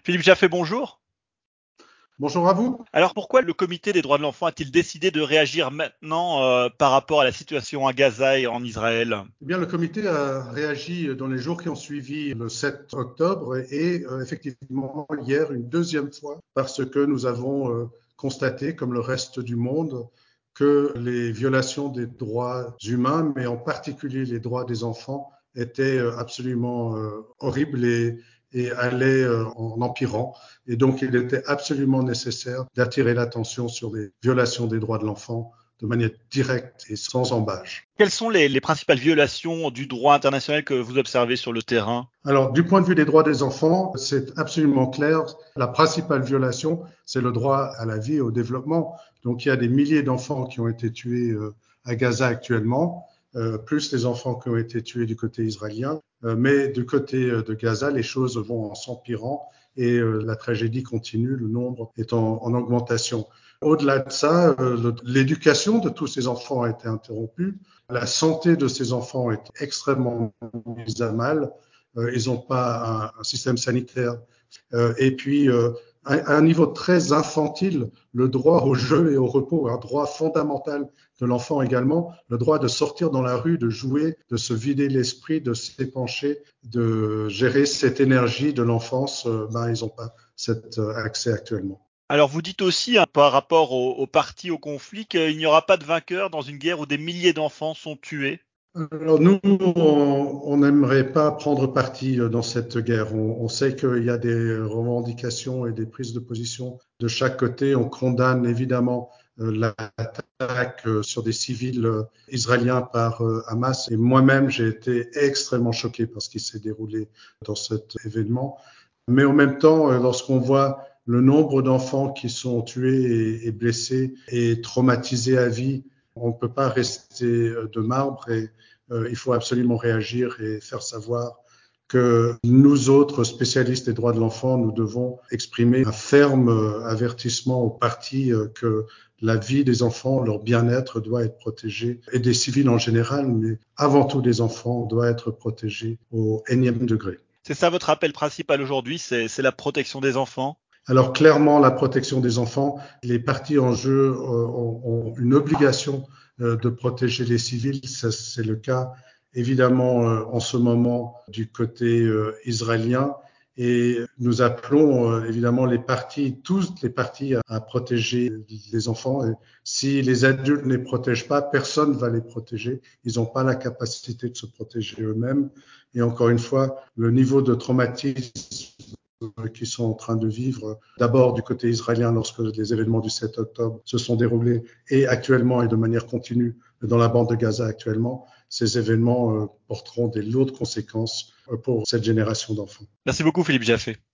Philippe Jaffé, bonjour. Bonjour à vous. Alors pourquoi le comité des droits de l'enfant a-t-il décidé de réagir maintenant par rapport à la situation à Gaza et en Israël? Eh bien, le comité a réagi dans les jours qui ont suivi le 7 octobre et effectivement hier une deuxième fois parce que nous avons constaté, comme le reste du monde, que les violations des droits humains, mais en particulier les droits des enfants, étaient absolument horribles et allaient en empirant. Et donc, il était absolument nécessaire d'attirer l'attention sur les violations des droits de l'enfant de manière directe et sans embâche. Quelles sont les principales violations du droit international que vous observez sur le terrain? Alors, du point de vue des droits des enfants, c'est absolument clair. La principale violation, c'est le droit à la vie et au développement. Donc, il y a des milliers d'enfants qui ont été tués à Gaza actuellement, plus les enfants qui ont été tués du côté israélien. Mais du côté de Gaza, les choses vont en s'empirant et la tragédie continue, le nombre est en augmentation. Au-delà de ça, l'éducation de tous ces enfants a été interrompue. La santé de ces enfants est extrêmement mise à mal. Ils n'ont pas un système sanitaire. Et puis, à un niveau très infantile, le droit au jeu et au repos, un droit fondamental de l'enfant également, le droit de sortir dans la rue, de jouer, de se vider l'esprit, de s'épancher, de gérer cette énergie de l'enfance, ils n'ont pas cet accès actuellement. Alors vous dites aussi, par rapport aux parties au conflit, qu'il n'y aura pas de vainqueur dans une guerre où des milliers d'enfants sont tués. Alors nous, on n'aimerait pas prendre parti dans cette guerre. On sait qu'il y a des revendications et des prises de position de chaque côté. On condamne évidemment l'attaque sur des civils israéliens par Hamas. Et moi-même, j'ai été extrêmement choqué par ce qui s'est déroulé dans cet événement. Mais en même temps, lorsqu'on voit le nombre d'enfants qui sont tués et blessés et traumatisés à vie, on ne peut pas rester de marbre et il faut absolument réagir et faire savoir que nous autres spécialistes des droits de l'enfant, nous devons exprimer un ferme avertissement aux parties que la vie des enfants, leur bien-être doit être protégé et des civils en général, mais avant tout des enfants, doit être protégé au énième degré. C'est ça votre appel principal aujourd'hui, c'est la protection des enfants? Alors clairement, la protection des enfants, les parties en jeu ont une obligation de protéger les civils. Ça, c'est le cas évidemment en ce moment du côté israélien. Et nous appelons évidemment les parties, toutes les parties, à protéger les enfants. Et si les adultes ne les protègent pas, personne ne va les protéger. Ils n'ont pas la capacité de se protéger eux-mêmes. Et encore une fois, le niveau de traumatisme qui sont en train de vivre, d'abord du côté israélien lorsque les événements du 7 octobre se sont déroulés et actuellement et de manière continue dans la bande de Gaza actuellement, ces événements porteront des lourdes conséquences pour cette génération d'enfants. Merci beaucoup Philippe Jaffé.